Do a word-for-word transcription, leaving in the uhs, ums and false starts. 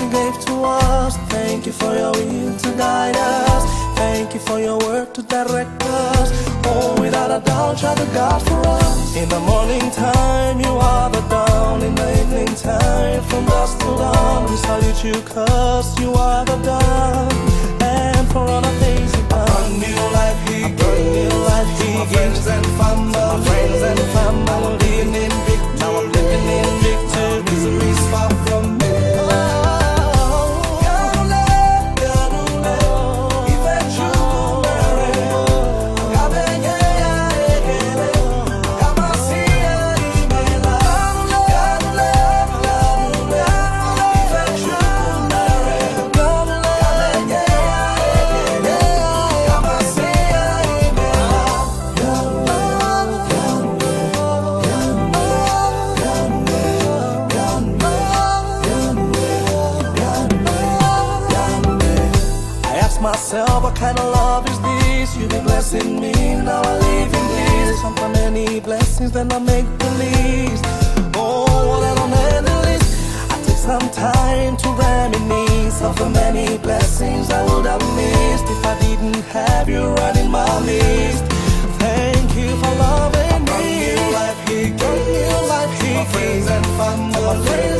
gave to us. Thank you for your will to guide us. Thank you for your word to direct us. Oh, without a doubt, you're the God for us. In the morning time, you are the dawn. In the evening time, from dusk to dawn, we salute you 'cause you are the dawn. And for all the things you've done, a new life He gave, new life He gives. Friends and family, friends and family, living in victory. Now I'm living in victory. Misery's far from me. Myself, what kind of love is this? You be blessing me, now I live in this. Some for many blessings, then I make the least. Oh, what I don't end the list. I take some time to reminisce of the many blessings I would have missed if I didn't have you right in my midst. Thank you for loving me. New life He gave, new life He gave. Friends and family.